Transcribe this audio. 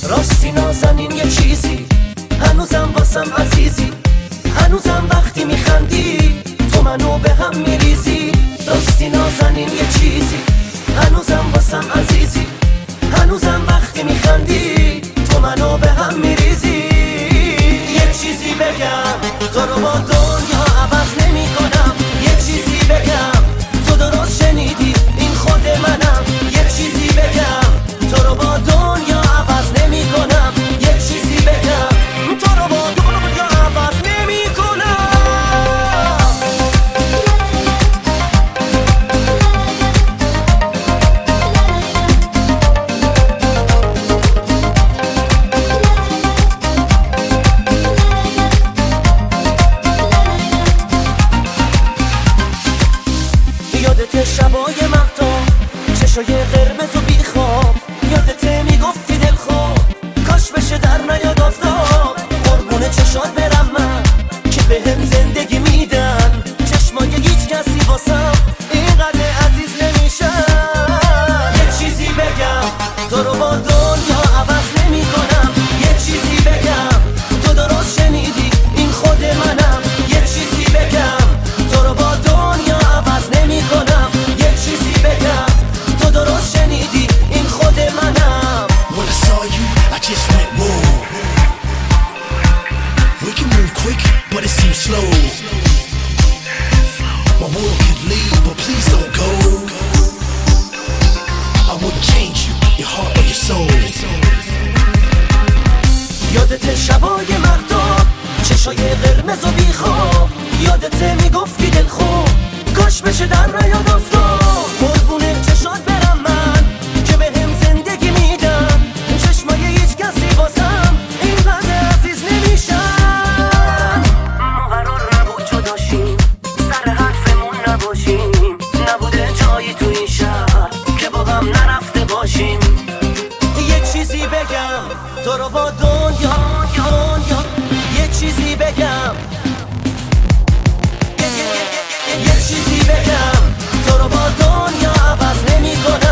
راستی نازنین یه چیزی هنوزم واسم عزیزی، هنوزم وقتی میخندی تو منو به هم میریزی. راستی نازنین یه چیزی هنوزم واسم عزیزی، هنوزم وقتی میخندی تو منو به هم میریزی. یه چیزی بگم تو رو با دنیا عوض نمی کنم، یه چیزی بگم تو درست شنیدی این خود منم. یه چیزی بگم تو رو با دنیا عوض نمی کنم، یه چیزی بگم تو رو با دنیا عوض نمی کنم. یادت شبای مهتاب، چشای قرمز و بیخواب، یادت میگفتی دلخواب کاش بشه در نیاد آفتاب. قربون چشات برم من که بهم زندگی میدن، چشمای هیچ کسی واسم اینقدر عزیز نمیشن. یه چیزی بگم تو رو با دنیا عوض نمی کنم، یه چیزی بگم تو درست شنیدی این خود منم. یه چیزی بگم تو رو با دنیا عوض نمی کنم، یه چیزی بگم تو درست شنیدی این خود منم. When I saw you, I just went whoa. We can move quick, but it seems slow. My world could leave, but please don't go. I wouldn't change you, your heart or your soul. یادت شبای مهتاب، چشای قرمز و بیخواب، یادت میگفتی دلخواب کاش بشه در نیاد آفتاب. قربون چشات برم من که بهم زندگی میدن، چشمای هیچ کسی واسم اینقدر عزیز نمیشن. ما قرار نبود جدا شیم، سر حرفمون نباشیم، نبوده جایی تو این شهر که با هم نرفته باشیم. یه چیزی بگم تو رو با دنیا یه چیزی بگم، یه چیزی بگم تو رو با دنیا عوض نمی کنم.